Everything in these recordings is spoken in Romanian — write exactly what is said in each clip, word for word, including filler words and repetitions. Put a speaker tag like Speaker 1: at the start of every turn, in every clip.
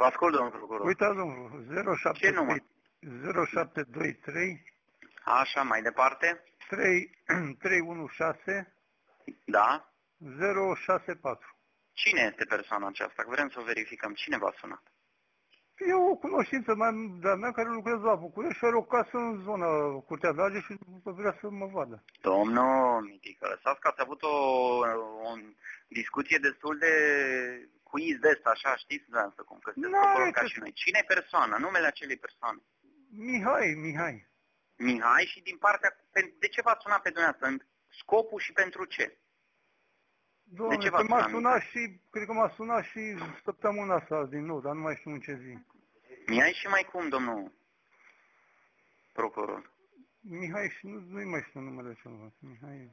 Speaker 1: Vă ascult, domnul procuror.
Speaker 2: Uitați, domnul, zero șapte
Speaker 1: Ce număr?
Speaker 2: zero șapte doi trei
Speaker 1: Așa, mai departe?
Speaker 2: trei trei unu șase
Speaker 1: Da.
Speaker 2: zero șase patru.
Speaker 1: Cine este persoana aceasta? Vrem să o verificăm. Cine v-a sunat?
Speaker 2: E o cunoștință mai de-a mea care lucrează la București și are o casă în zona Curtea de Argeș și vrea să mă vadă.
Speaker 1: Domnul Mitică, lăsați că ați avut o, o discuție destul de quiz de ăsta, așa, știți, să cum, că sunteți procuror ca și noi. Cine e persoana? Numele acelei persoane?
Speaker 2: Mihai, Mihai.
Speaker 1: Mihai și din partea... De ce v-a sunat pe dumneavoastră? În scopul și pentru ce?
Speaker 2: Doamne,
Speaker 1: de ce
Speaker 2: că m-a sunat
Speaker 1: Mihai?
Speaker 2: și, cred că m-a sunat și săptămâna asta din nou, dar nu mai știu în ce zi.
Speaker 1: Mihai și mai cum, domnul procuror?
Speaker 2: Mihai și nu, nu-i mai știu numele celălalt. Mihai...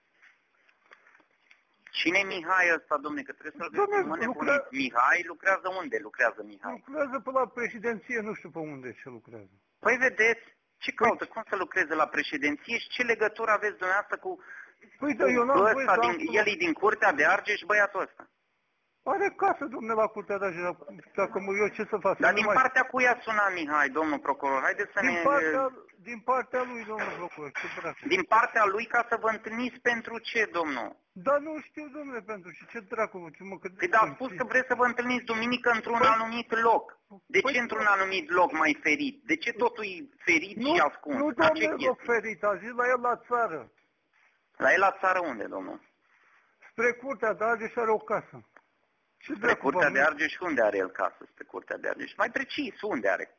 Speaker 1: Cine e Mihai ăsta, domne, că trebuie să-l găsim, mă nebunit. Mihai lucrează unde lucrează Mihai?
Speaker 2: Lucrează pe la președinție, nu știu pe unde ce lucrează.
Speaker 1: Păi vedeți, ce caută, cum să lucreze la președinție și ce legătură aveți dumneavoastră cu,
Speaker 2: păi,
Speaker 1: cu
Speaker 2: da, eu n-am voie să
Speaker 1: din,
Speaker 2: am...
Speaker 1: el e din Curtea de Argeș, băiatul ăsta.
Speaker 2: Are casă, domne, la Curtea de Argeș, dacă mă eu ce să fac?
Speaker 1: Dar
Speaker 2: să
Speaker 1: din
Speaker 2: mai...
Speaker 1: partea cui a sunat Mihai, domnul procuror? Haideți să
Speaker 2: din
Speaker 1: ne...
Speaker 2: Partea, din partea lui, domnul procuror, ce dracu?
Speaker 1: Din partea lui ca să vă întâlniți pentru ce, domnul?
Speaker 2: Dar nu știu, domnule, pentru ce, ce dracu, ce mă...
Speaker 1: Păi da, a spus că vreți să vă întâlniți duminică într-un
Speaker 2: păi,
Speaker 1: anumit loc. De
Speaker 2: păi,
Speaker 1: ce într-un anumit loc mai ferit? De ce totul e ferit
Speaker 2: nu,
Speaker 1: și ascuns?
Speaker 2: Nu, domnule, loc ferit, a zis la el la țară.
Speaker 1: La el la țară unde, domnul?
Speaker 2: Spre Curtea de Argeș are o casă. Ce
Speaker 1: spre Curtea de Argeș, unde are el casă spre Curtea de Argeș? Mai precis, unde are?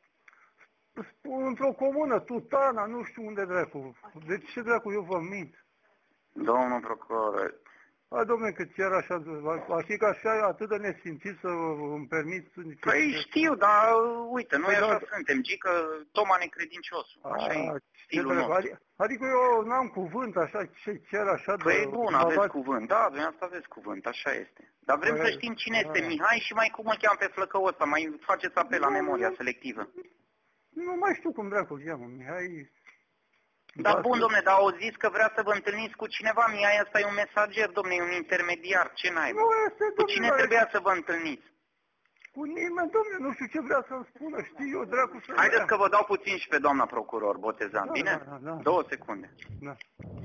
Speaker 2: Într-o comună, Tutana, nu știu unde dracu. De ce dracu eu vă mint?
Speaker 1: Domnul procuror...
Speaker 2: A, domnule, că chiar așa, ar fi că așa atât de nesimțit să îmi permit...
Speaker 1: Păi știu, dar uite, noi așa suntem, gică Toma necredinciosul, așa e stilul nostru.
Speaker 2: Adică eu n-am cuvânt așa, chiar așa de...
Speaker 1: Păi bun, aveți cuvânt, da, dumneavoastră aveți cuvânt, așa este. Dar vrem să știm cine este Mihai și mai cum îl cheamă pe flăcăul ăsta, mai faceți apel la memoria selectivă.
Speaker 2: Nu mai știu cum dracu îl cheamă, Mihai...
Speaker 1: Dar bun, domne, dar au zis că vrea să vă întâlniți cu cineva, Mihai ăsta e un mesager, domne, e un intermediar, ce naiba? Cu cine trebuia să vă întâlniți?
Speaker 2: Cu nimeni, domne, nu știu ce vrea să-mi spună, știu eu, dracu să...
Speaker 1: Haideți că vă dau puțin și pe doamna procuror, Botezan,
Speaker 2: da,
Speaker 1: bine?
Speaker 2: Da, da, da.
Speaker 1: Două secunde.
Speaker 2: Da.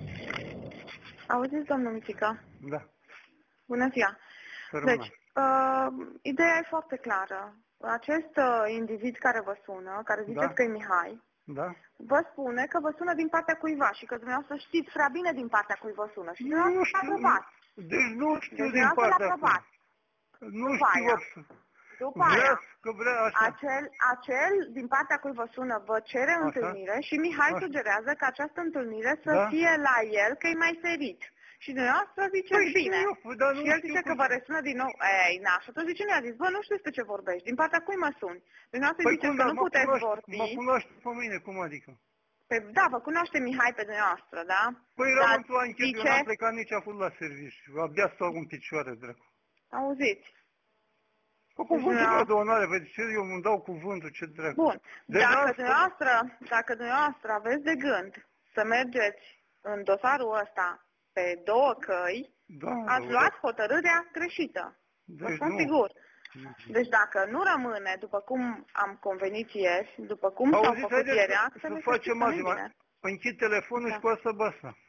Speaker 3: Auziți, domnul Mitică?
Speaker 2: Da.
Speaker 3: Bună ziua. Deci, uh, ideea e foarte clară. Acest uh, individ care vă sună, care ziceți da. că e Mihai,
Speaker 2: da.
Speaker 3: vă spune că vă sună din partea cuiva și că dumneavoastră știți prea bine din partea cui vă sună. Și dumneavoastră
Speaker 2: nu știu,
Speaker 3: aprobați.
Speaker 2: Deci nu știu
Speaker 3: deci
Speaker 2: din partea
Speaker 3: cui.
Speaker 2: Nu după știu.
Speaker 3: Aia, după aia,
Speaker 2: că vrea așa.
Speaker 3: Acel, acel din partea cui vă sună vă cere așa? întâlnire și Mihai așa. sugerează că această întâlnire să da? fie la el, că e mai ferit. Și dumneavoastră ziceți păi bine. Eu, dar nu și el zice că vă resună din nou. Ei, na, și atunci zice, nu i-a zis, bă, nu știu despre ce vorbești, din partea cui mă suni? Dumneavoastră păi ziceți că nu puteți
Speaker 2: cunoaște,
Speaker 3: vorbi.
Speaker 2: Mă cunoaște pe mine, cum adică?
Speaker 3: Păi da, vă cunoaște Mihai pe dumneavoastră, da?
Speaker 2: Păi eram într-o anchetă, zice... eu n-am plecat nici acum la serviciu, abia stau în picioare, dracu.
Speaker 3: Auziți?
Speaker 2: Cu cuvântul meu de onoare, vezi ce eu îmi dau cuvântul, ce dracu.
Speaker 3: Bun, de dacă dumneavoastră, dacă dumneavoastră aveți de gând să mergeți în dosarul ăsta pe două căi, da, ați luat hotărârea greșită. Deci vă spun nu. sigur. Deci dacă nu rămâne, după cum am convenit ieri, după cum s-au făcut ieri actele,
Speaker 2: să facem altceva. Închid telefonul da. și cu asta basta.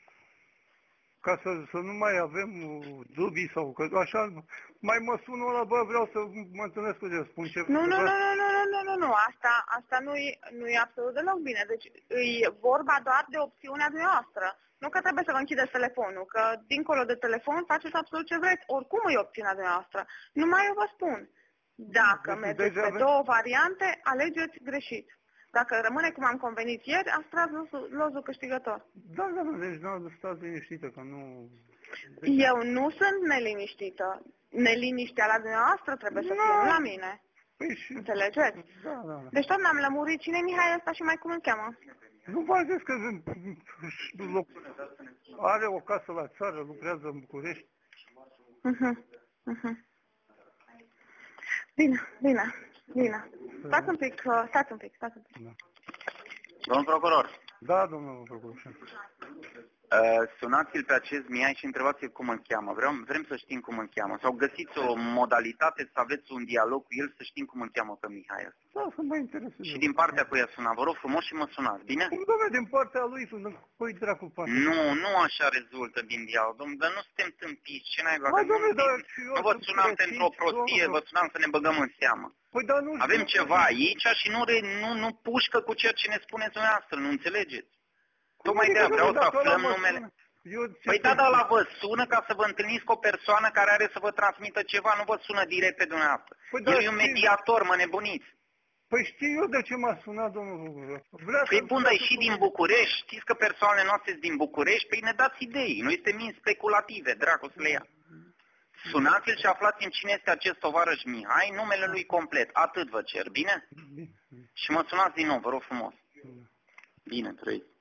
Speaker 2: Ca să, să nu mai avem dubii sau că așa, mai mă sună ăla, bă, vreau să mă întâlnesc cu el, spun ce...
Speaker 3: Nu, nu, nu, nu, nu, nu, nu, nu, asta, asta nu e, nu e absolut deloc bine, deci e vorba doar de opțiunea dumneavoastră. Nu că trebuie să vă închideți telefonul, că dincolo de telefon faceți absolut ce vreți, oricum e opțiunea dumneavoastră. Numai eu vă spun, dacă deci, mergeți pe aveți... două variante, alegeți greșit. Dacă rămâne cum am convenit ieri, ați tras lozul câștigător.
Speaker 2: Da, da, da, deci nu stați liniștită, că nu...
Speaker 3: Eu nu sunt neliniștită. Neliniștea la dumneavoastră trebuie să fie, nu la mine.
Speaker 2: Păi și...
Speaker 3: Înțelegeți?
Speaker 2: Da, da, da.
Speaker 3: Deci tot n-am lămurit cine e Mihai ăsta și mai cum îl cheamă.
Speaker 2: Nu v-am zis că are o casă la țară, lucrează în București.
Speaker 3: Uh-huh. Uh-huh. Bine, bine, bine. Stați un pic, uh, stați un pic, stați un pic.
Speaker 1: Da. Domnul procuror.
Speaker 2: Da, domnul procuror.
Speaker 1: Uh, sunați-l pe acest Mihai și întrebați-l cum îl cheamă. Vreau, vrem să știm cum îl cheamă. Sau găsiți o modalitate să aveți un dialog cu el să știm cum îl cheamă pe Mihai ăsta.
Speaker 2: Da, să mă intereseze.
Speaker 1: Și din partea cui a sunat. Vă rog frumos și mă sunați, bine?
Speaker 2: Cum, dom'le, din partea lui, păi dracu partea.
Speaker 1: Nu, nu așa rezultă din dialog, domnule, dar nu suntem tâmpiți. Ce n-ai
Speaker 2: Mă, dom'le, dar și eu
Speaker 1: Nu vă
Speaker 2: sunt
Speaker 1: sunam
Speaker 2: cretin,
Speaker 1: pentru o prostie,
Speaker 2: domnul.
Speaker 1: vă sunam să ne băgăm în seamă.
Speaker 2: Păi, dar nu
Speaker 1: Avem
Speaker 2: știu
Speaker 1: ceva
Speaker 2: că-
Speaker 1: aici și nu, re, nu, nu pușcă cu ceea ce ne spuneți dumneavoastră, nu înțelegeți?
Speaker 2: Cum
Speaker 1: Tocmai
Speaker 2: adică,
Speaker 1: de-aia vreau
Speaker 2: dom'le,
Speaker 1: să
Speaker 2: dacă ăla
Speaker 1: aflăm
Speaker 2: mă
Speaker 1: numele.
Speaker 2: sună? Eu ce
Speaker 1: Păi
Speaker 2: să-
Speaker 1: da, da, la vă sună ca să vă întâlniți cu o persoană care are să vă transmită ceva, nu vă sună direct pe dumneavoastră.
Speaker 2: Păi,
Speaker 1: El
Speaker 2: dar
Speaker 1: e un
Speaker 2: știi-
Speaker 1: mediator, mă nebuniți.
Speaker 2: Păi știu eu de ce m-a sunat domnul Vrea
Speaker 1: Păi
Speaker 2: să
Speaker 1: bun, dar e și
Speaker 2: cu
Speaker 1: din
Speaker 2: mine.
Speaker 1: București, știți că persoanele noastre sunt din București, păi ne dați idei, noi suntem mini speculative, dracu să le ia. Sunați-l și aflați în cine este acest tovarăș Mihai, numele lui complet, atât vă cer, bine?
Speaker 2: Bine, bine.
Speaker 1: Și mă sunați din nou, vă rog frumos.
Speaker 2: Bine.
Speaker 1: Bine, trăiți.